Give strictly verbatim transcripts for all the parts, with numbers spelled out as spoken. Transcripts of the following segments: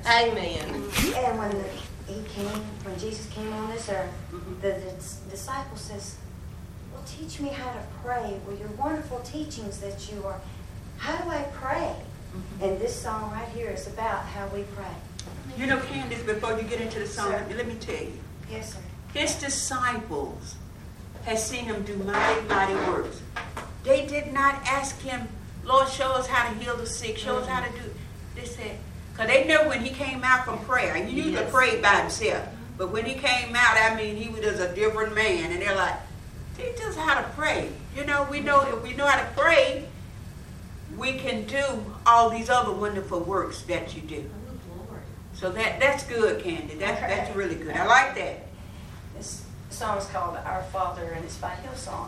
Amen. And when the, he came, when Jesus came on this earth, mm-hmm. the, the disciple says, well, teach me how to pray. Well, your wonderful teachings that you are, how do I pray? Mm-hmm. And this song right here is about how we pray. You know, Candace, before you get into the song, sir. let me tell you. Yes, sir. His disciples had seen him do mighty, mighty works. They did not ask him, Lord, show us how to heal the sick, show mm-hmm. us how to do. They said, because they knew when he came out from prayer, he usually yes. prayed by himself. But when he came out, I mean, he was a different man. And they're like, teach us how to pray. You know, we know if we know how to pray, we can do all these other wonderful works that you do. So that that's good, Candy. That's that's really good. I like that. This song is called Our Father, and it's by Hillsong.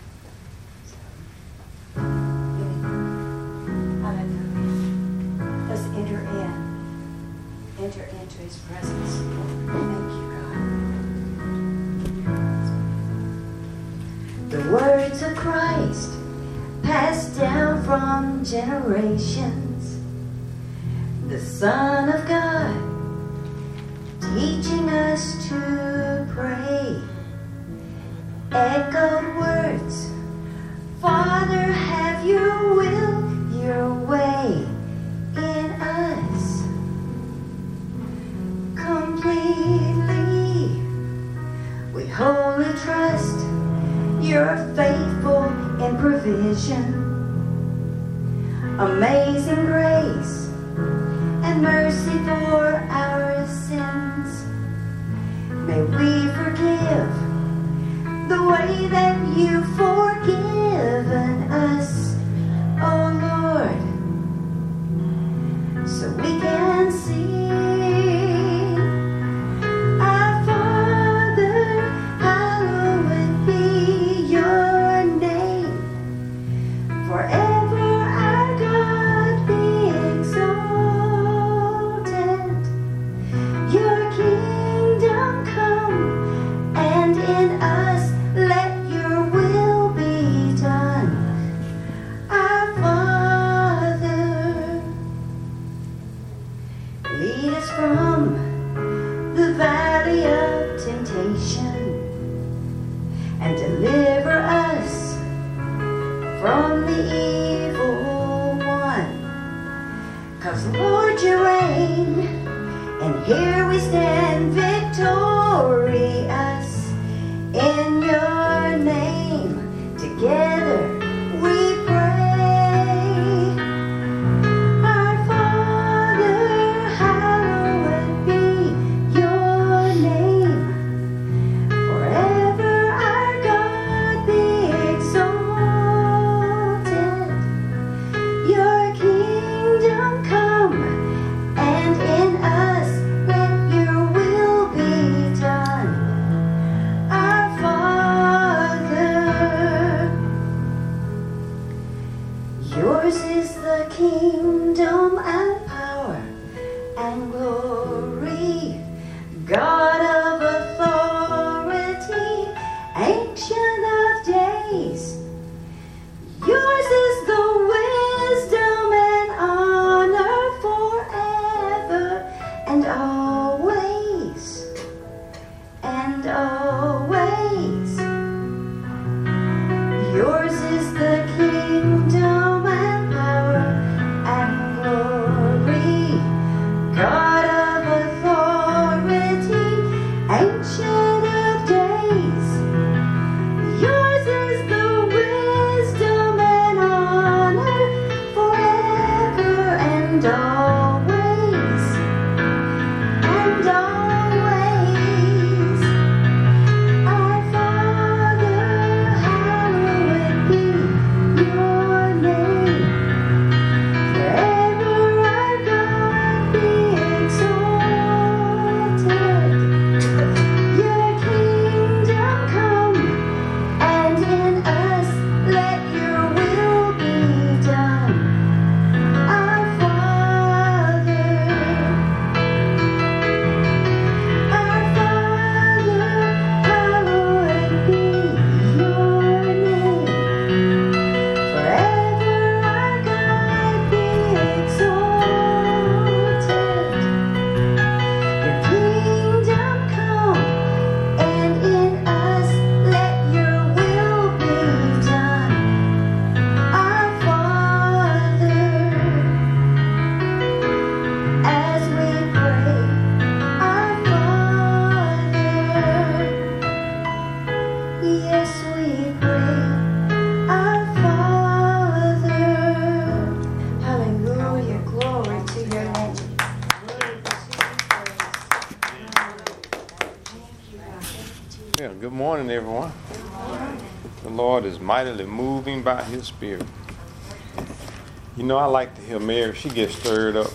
Let's enter in. Enter into His presence. Thank you, God. The words of Christ passed down from generations. The Son of God teaching us to pray. Echoed words, Father, have your will, your way in us completely. We wholly trust you're faithful in provision. Amazing grace and mercy for our sins. May we forgive the way that you've forgiven us, oh Lord, so we can sing, Our Father, hallowed be your name, forever our God be exalted. Your kingdom come, and in us let your will be done. Our Father, lead us from the valley of temptation and deliver us from the evil one. 'Cause Lord, you reign, and here we stand victorious in your name. Together we pray. Our Father, hallowed be your name. Forever our God be exalted. Your kingdom come, and in us let your will be done. Our Father, yours is the kingdom and power and glory, God of authority, Ancient of days. Yours is the wisdom and honor forever and always and always. Yours is the kingdom and power and glory. everyone. The Lord is mightily moving by His Spirit. You know, I like to hear Mary. She gets stirred up.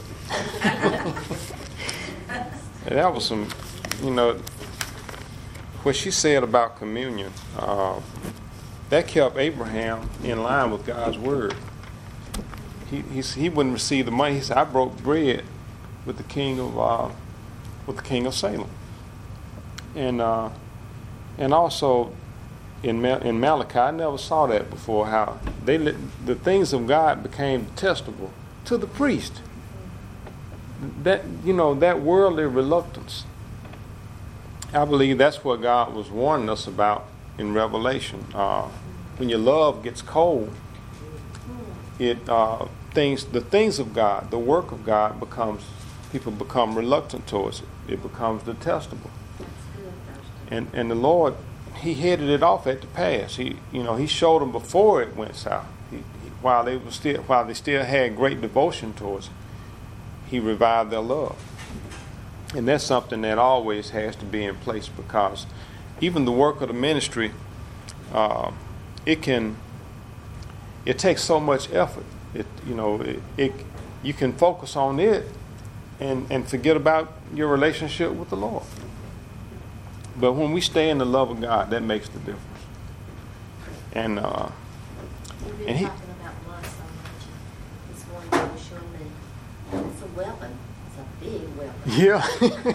And that was some, you know, what she said about communion. Uh, that kept Abraham in line with God's word. He he, he wouldn't receive the money. He said, "I broke bread with the king of uh, with the king of Salem." And uh, and also in Mal- in Malachi, I never saw that before. How they let, the things of God became detestable to the priest. That you know that worldly reluctance. I believe that's what God was warning us about in Revelation. Uh, when your love gets cold, it uh, things the things of God, the work of God becomes people become reluctant towards it. It becomes detestable. And and the Lord, He headed it off at the pass. He you know He showed them before it went south. He, he, while they were still while they still had great devotion towards it, He revived their love. And that's something that always has to be in place, because even the work of the ministry, uh, it can, it takes so much effort. It you know it, it you can focus on it and and forget about your relationship with the Lord. But when we stay in the love of God, that makes the difference. And uh, We've been and he, talking about love so much. This morning you were showing me it's a weapon. It's a big weapon. yeah.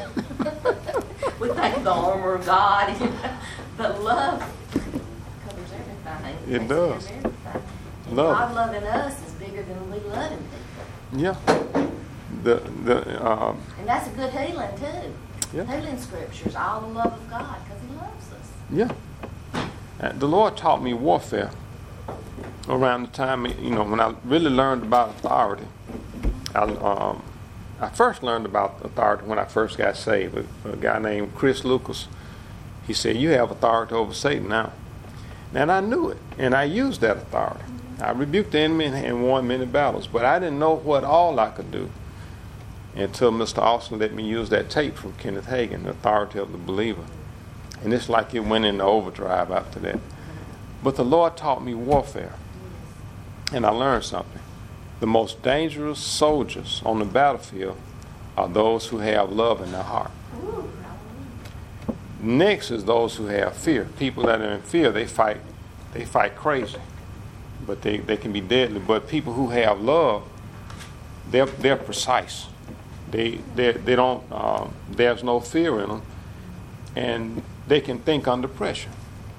We think of the armor of God, you know, but love covers everything. It takes does. care of everything. And Love. God loving us is bigger than we loving people. Yeah. The the um, And that's a good healing too. Yeah. Healing scriptures, all the love of God, because He loves us. Yeah. Uh, the Lord taught me warfare around the time, you know, when I really learned about authority. I, um, I first learned about authority when I first got saved. A, a guy named Chris Lucas, he said, "You have authority over Satan now." And I knew it, and I used that authority. I rebuked the enemy and won many battles, but I didn't know what all I could do until Mister Austin let me use that tape from Kenneth Hagin, The Authority of the Believer. And it's like it went into overdrive after that. But the Lord taught me warfare. And I learned something. The most dangerous soldiers on the battlefield are those who have love in their heart. Ooh, Next is those who have fear. People that are in fear, they fight, they fight crazy. But they, they can be deadly. But people who have love, they're they're precise. They they they don't. Um, there's no fear in them, and they can think under pressure.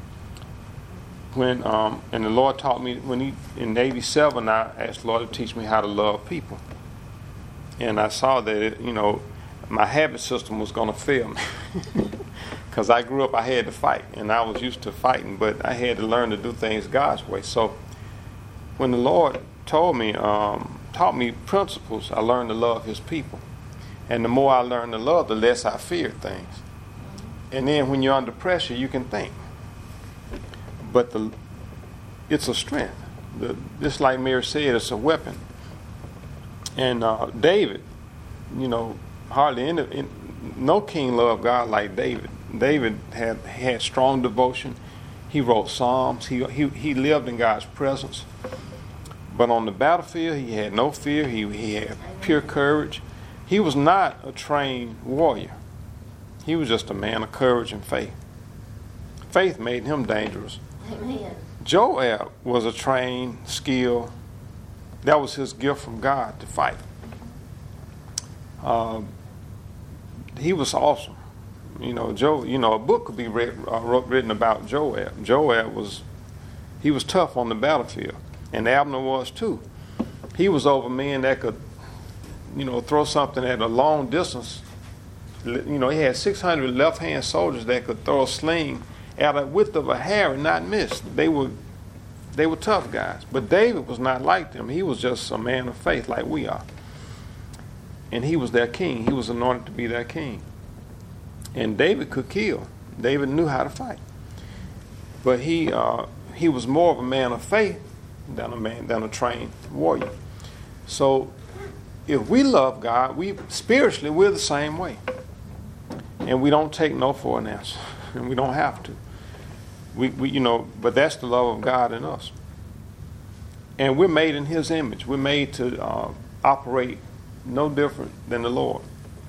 When um, and the Lord taught me when he in eighty-seven, I asked the Lord to teach me how to love people, and I saw that it, you know my habit system was going to fail me because I grew up I had to fight, and I was used to fighting, but I had to learn to do things God's way. So when the Lord told me um, taught me principles, I learned to love His people. And the more I learned to love, the less I feared things. And then when you're under pressure, you can think. But the, it's a strength. The, just like Mary said, it's a weapon. And uh, David, you know, hardly any, in, no king loved God like David. David had had strong devotion. He wrote Psalms. He he he lived in God's presence. But on the battlefield, he had no fear. He he had pure courage. He was not a trained warrior. He was just a man of courage and faith. Faith made him dangerous. amen. Joab was a trained, skilled. That was his gift from God to fight. Um, he was awesome. You know, Joe. You know, a book could be read, uh, written about Joab. Joab was, he was tough on the battlefield, and Abner was too. He was over men that could, you know, throw something at a long distance. You know, he had six hundred left-hand soldiers that could throw a sling at a width of a hair and not miss. They were, they were tough guys. But David was not like them. He was just a man of faith like we are. And he was their king. He was anointed to be their king. And David could kill. David knew how to fight. But he uh, he was more of a man of faith than a man than a trained warrior. So if we love God, we spiritually we're the same way. And we don't take no for an answer. And we don't have to. We, we, you know, but that's the love of God in us. And we're made in His image. We're made to uh, operate no different than the Lord.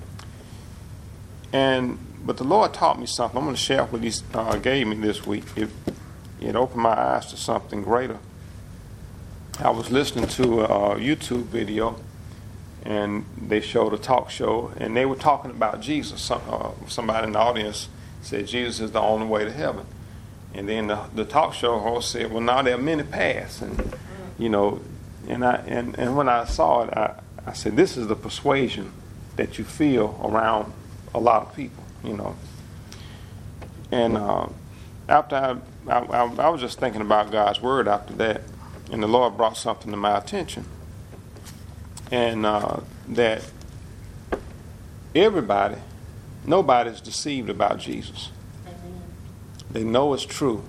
And but the Lord taught me something. I'm going to share what He uh, gave me this week. It, it opened my eyes to something greater. I was listening to a YouTube video, and they showed a talk show, and they were talking about Jesus. Some, uh, somebody in the audience said Jesus is the only way to heaven. And then the, the talk show host said, well, now there are many paths. And, you know, and I and, and when I saw it, I, I said, this is the persuasion that you feel around a lot of people, you know. And uh, after I, I, I, I was just thinking about God's word after that, and the Lord brought something to my attention. And uh, that everybody, nobody's deceived about Jesus. Amen. They know it's true.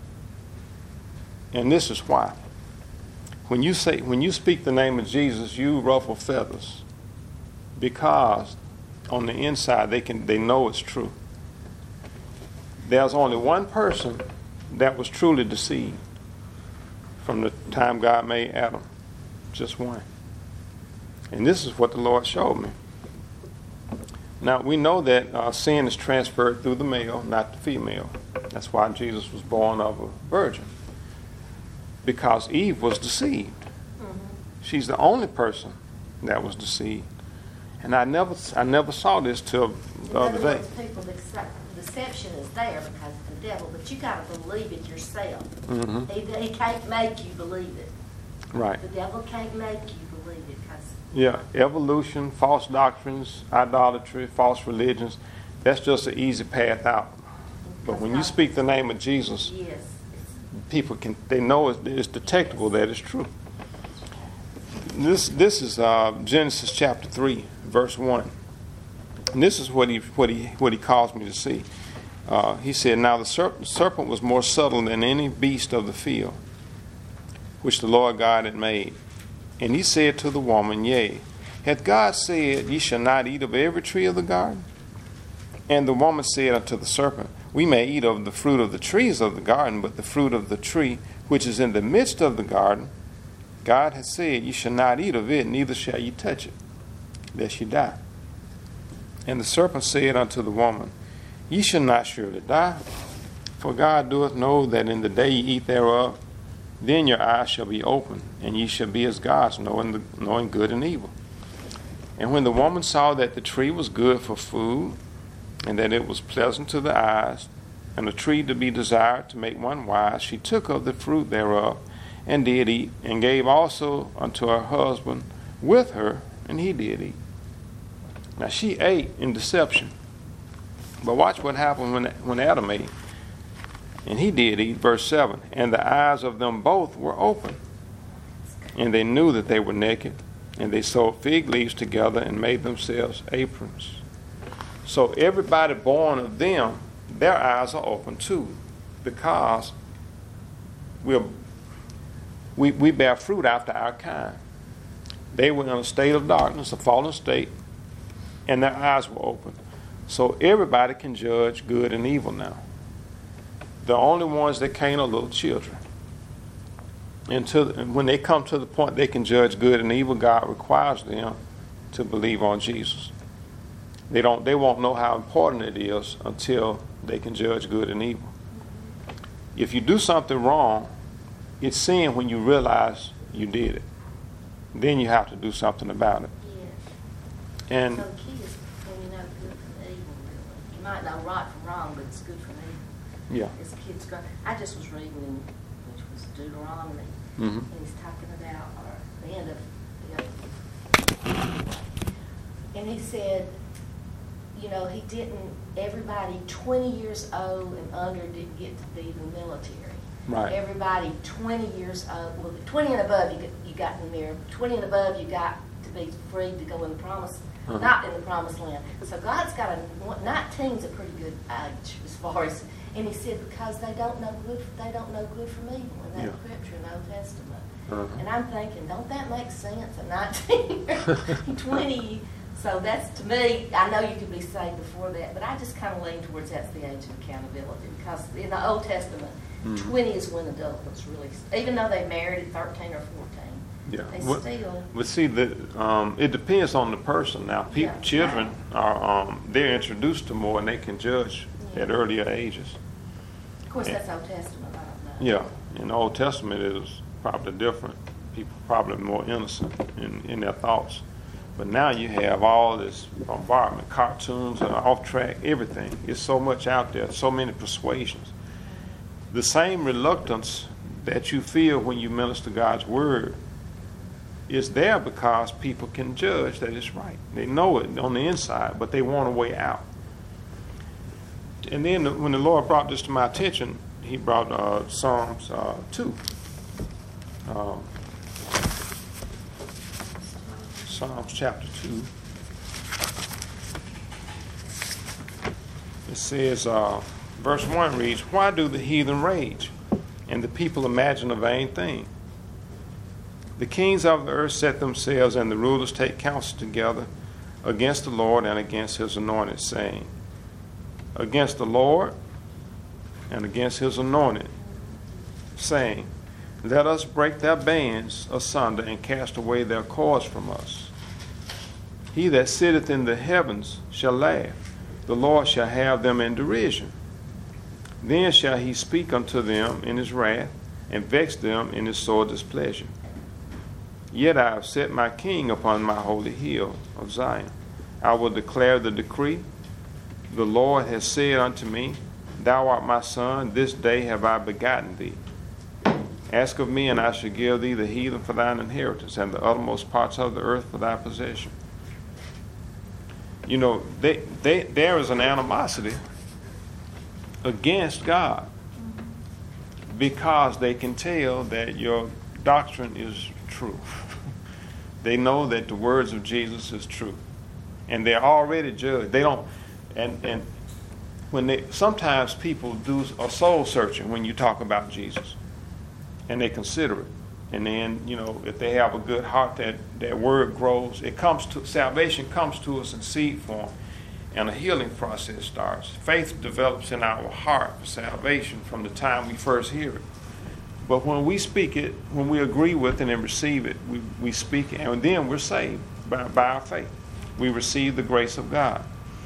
And this is why. When you say, when you speak the name of Jesus, you ruffle feathers, because on the inside they can, they know it's true. There's only one person that was truly deceived from the time God made Adam, just one. And this is what the Lord showed me. Now, we know that uh, sin is transferred through the male, not the female. That's why Jesus was born of a virgin. Because Eve was deceived. Mm-hmm. She's the only person that was deceived. And I never I never saw this till the other day. People, the deception is there because of the devil, but you got to believe it yourself. Mm-hmm. He, he can't make you believe it. Right. The devil can't make you believe it. Cause yeah, evolution, false doctrines, idolatry, false religions, that's just an easy path out. But when you speak the name of Jesus, yes, people can, they know it's, it's detectable that it's true. This this is uh, Genesis chapter three, verse one. And this is what he what he what he caused me to see. Uh, he said, "Now the serpent, serpent was more subtle than any beast of the field, which the Lord God had made. And he said to the woman, Yea, hath God said, Ye shall not eat of every tree of the garden? And the woman said unto the serpent, We may eat of the fruit of the trees of the garden, but the fruit of the tree which is in the midst of the garden, God hath said, Ye shall not eat of it, neither shall ye touch it, lest ye die. And the serpent said unto the woman, Ye shall not surely die, for God doeth know that in the day ye eat thereof, then your eyes shall be opened, and ye shall be as gods, knowing, the, knowing good and evil. And when the woman saw that the tree was good for food, and that it was pleasant to the eyes, and a tree to be desired to make one wise, she took of the fruit thereof, and did eat, and gave also unto her husband with her, and he did eat. Now she ate in deception. But watch what happened when, when Adam ate. And he did eat, verse seven. And the eyes of them both were open. And they knew that they were naked. And they sewed fig leaves together and made themselves aprons. So everybody born of them, their eyes are open too. Because we're, we, we bear fruit after our kind. They were in a state of darkness, a fallen state. And their eyes were open. So everybody can judge good and evil now. The only ones that can't are little children. And, to, and when they come to the point they can judge good and evil, God requires them to believe on Jesus. They don't. They won't know how important it is until they can judge good and evil. If you do something wrong, it's sin when you realize you did it. Then you have to do something about it. yes. And So key is when you know good from evil, really. You might know right from wrong, but it's good from evil. yeah. As kids grow, I just was reading, in, which was Deuteronomy, Mm-hmm. and he's talking about or the end of the other. And he said, you know, he didn't. Everybody twenty years old and under didn't get to be the military. Right. Everybody twenty years old, well, twenty and above, you got, you got in there. twenty and above, you got to be free to go in the promise, Uh-huh. not in the promised land. So God's got a nineteen's a pretty good age as far as. And he said, because they don't know good, they don't know good from evil in that Yeah. scripture in the Old Testament. Uh-huh. And I'm thinking, don't that make sense? A nineteen, twenty. So that's, to me, I know you could be saved before that, but I just kind of lean towards that's the age of accountability. Because in the Old Testament, Mhm. twenty is when adulthood's really, even though they married at thirteen or fourteen, Yeah. they Well, still, But see, the, um, it depends on the person. Now, people, Yeah. children are, um, they're introduced to more and they can judge Yeah. at earlier ages. of course, Yeah. that's Old Testament, I don't know. Yeah, in the Old Testament it is probably different. People probably more innocent in, in their thoughts. But now you have all this bombardment, cartoons, and off track, everything. It's so much out there, so many persuasions. The same reluctance that you feel when you minister God's word is there because people can judge that it's right. They know it on the inside, but they want a way out. And then when the Lord brought this to my attention, he brought uh, Psalms uh, two. Um, Psalms chapter two. It says, uh, verse one reads, "Why do the heathen rage, and the people imagine a vain thing? The kings of the earth set themselves, and the rulers take counsel together against the Lord and against his anointed, saying," against the Lord and against his anointed, saying, "Let us break their bands asunder and cast away their cords from us. He that sitteth in the heavens shall laugh. The Lord shall have them in derision. Then shall he speak unto them in his wrath, and vex them in his sore displeasure. Yet I have set my king upon my holy hill of Zion. I will declare the decree. The Lord has said unto me, Thou art my son, this day have I begotten thee. Ask of me, and I shall give thee the heathen for thine inheritance, and the uttermost parts of the earth for thy possession." You know, they, they, there is an animosity against God because they can tell that your doctrine is true. They know that the words of Jesus is true, and they're already judged. They don't, and and when they sometimes people do a soul searching when you talk about Jesus, and they consider it, and then you know if they have a good heart, that that word grows. It comes to salvation comes to us in seed form, and a healing process starts. Faith develops in our heart for salvation from the time we first hear it. But when we speak it, when we agree with it and receive it, we, we speak it, and then we're saved by, by our faith. We receive the grace of God.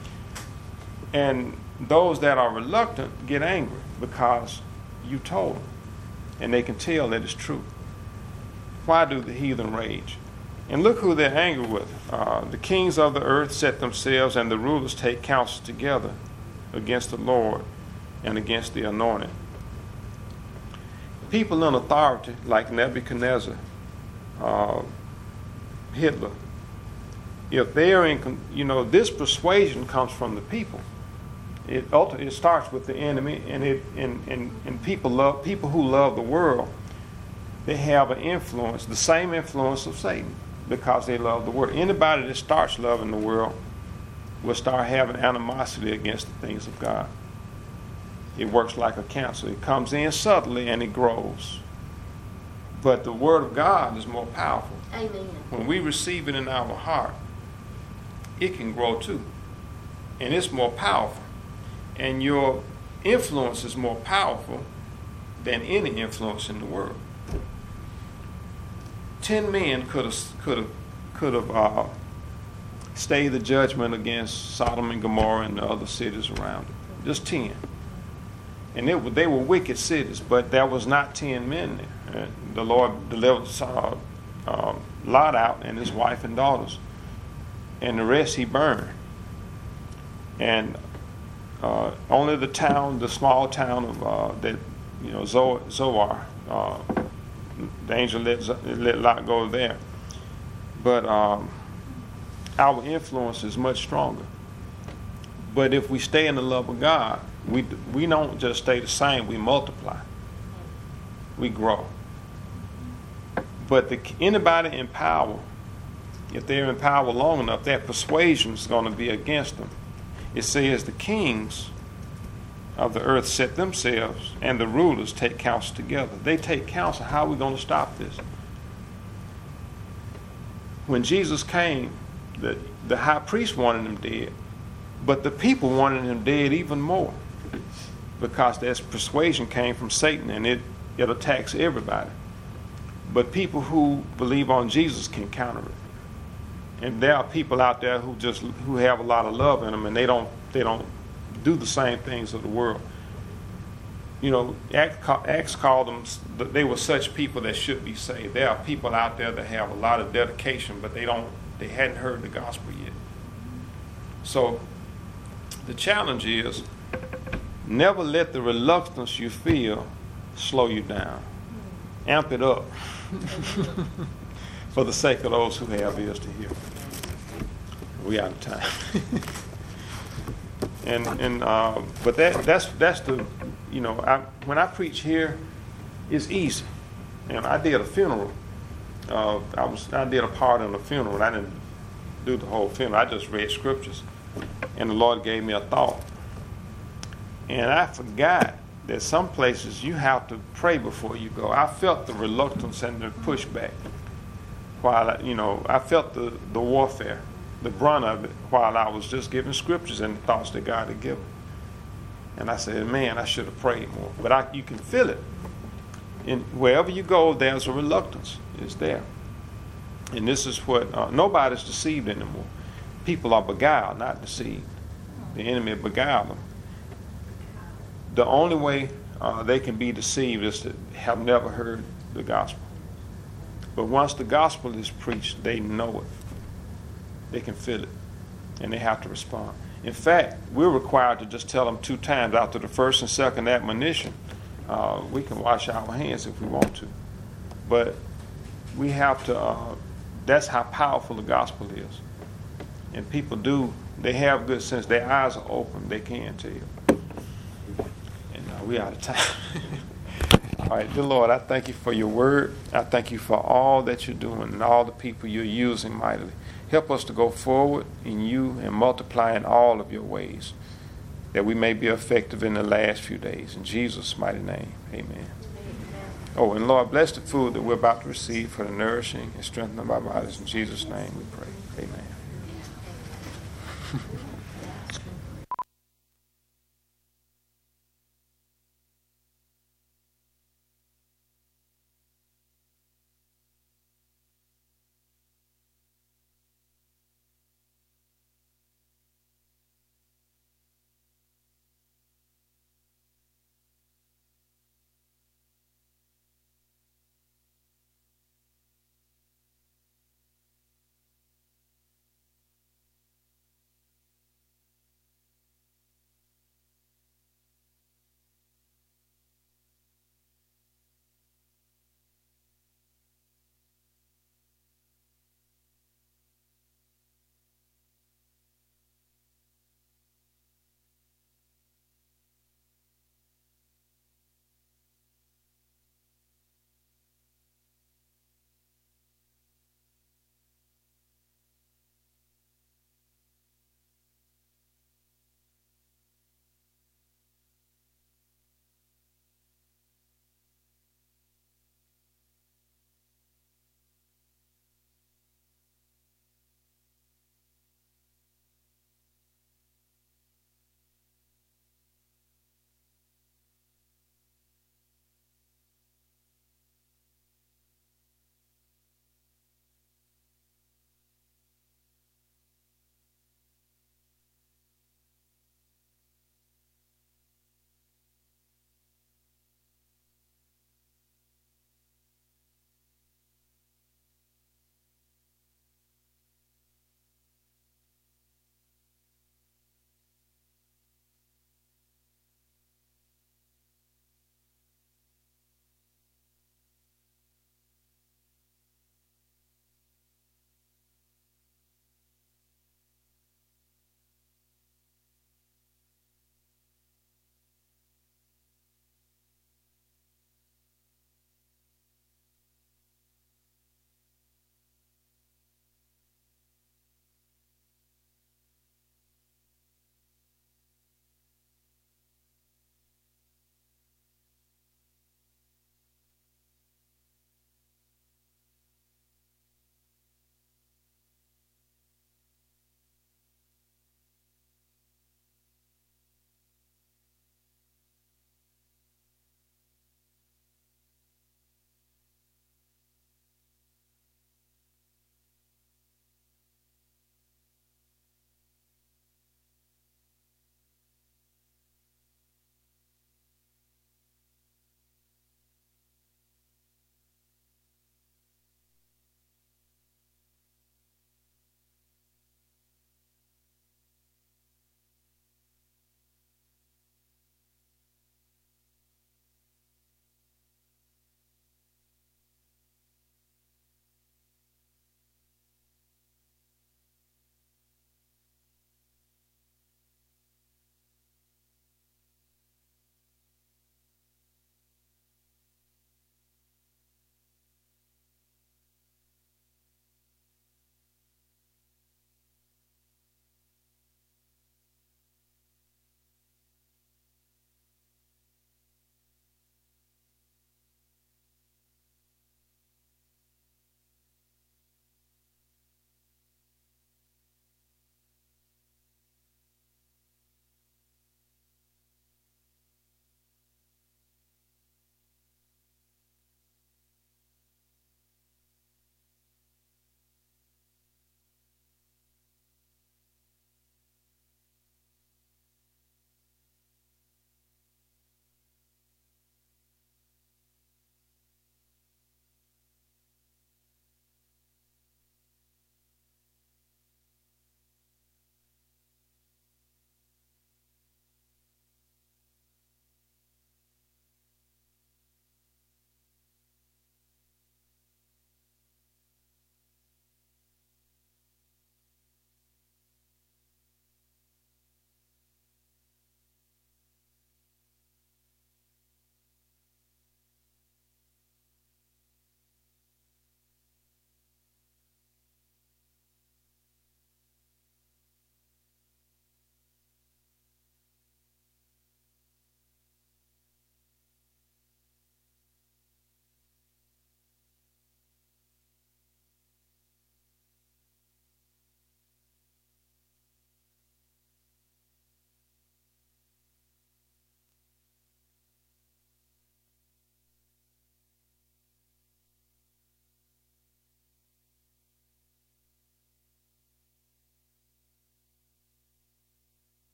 And those that are reluctant get angry because you told them, and they can tell that it's true. Why do the heathen rage? And look who they're angry with. Uh, the kings of the earth set themselves, and the rulers take counsel together against the Lord and against the anointed. People in authority like Nebuchadnezzar, uh, Hitler, if they're in, you know, this persuasion comes from the people. It ultimately it starts with the enemy, and it and, and, and people love people who love the world. They have an influence, the same influence of Satan, because they love the world. Anybody that starts loving the world will start having animosity against the things of God. It works like a cancer. It comes in subtly and it grows. But the Word of God is more powerful. Amen. When we receive it in our heart, it can grow too. And it's more powerful. And your influence is more powerful than any influence in the world. Ten men could have could have could have uh, stayed the judgment against Sodom and Gomorrah and the other cities around it. Just ten. And it, they were wicked cities, but there was not ten men there. Uh, the Lord delivered uh, uh, Lot out and his wife and daughters, and the rest he burned. And uh, only the town, the small town of uh, that, you know, Zoar, uh, the angel let, let Lot go there. But um, our influence is much stronger. But if we stay in the love of God, we we don't just stay the same, we multiply. We grow. But the, anybody in power, if they're in power long enough, their persuasion is going to be against them. It says the kings of the earth set themselves, and the rulers take counsel together. They take counsel. How are we going to stop this? When Jesus came, the, the high priest wanted him dead, but the people wanted him dead even more. because that persuasion came from Satan, and it, it attacks everybody. But people who believe on Jesus can counter it. And there are people out there who just who have a lot of love in them, and they don't they don't do the same things of the world. You know, Acts called them, they were such people that should be saved. There are people out there that have a lot of dedication, but they don't they hadn't heard the gospel yet. So the challenge is, never let the reluctance you feel slow you down. Amp it up for the sake of those who have ears to hear. We out of time. and and uh, but that that's that's the you know I, when I preach here, it's easy. And I did a funeral. Uh, I was I did a part in the funeral. I didn't do the whole funeral. I just read scriptures, and the Lord gave me a thought. And I forgot that some places you have to pray before you go. I felt the reluctance and the pushback while I, you know I felt the, the warfare, the brunt of it, while I was just giving scriptures and the thoughts that God had given. And I said, man, I should have prayed more. But I, you can feel it. And wherever you go, there's a reluctance. It's there. And this is what, uh, nobody's deceived anymore. People are beguiled, not deceived. The enemy beguiled them. The only way uh, they can be deceived is to have never heard the gospel. But once the gospel is preached, they know it. They can feel it. And they have to respond. In fact, we're required to just tell them two times after the first and second admonition. Uh, we can wash our hands if we want to. But we have to, uh, that's how powerful the gospel is. And people do, they have good sense. Their eyes are open. They can tell. And uh, we're out of time. All right, dear Lord, I thank you for your word. I thank you for all that you're doing and all the people you're using mightily. Help us to go forward in you and multiply in all of your ways, that we may be effective in the last few days. In Jesus' mighty name, amen. Oh, and Lord, bless the food that we're about to receive for the nourishing and strengthening of our bodies. In Jesus' name we pray. Amen.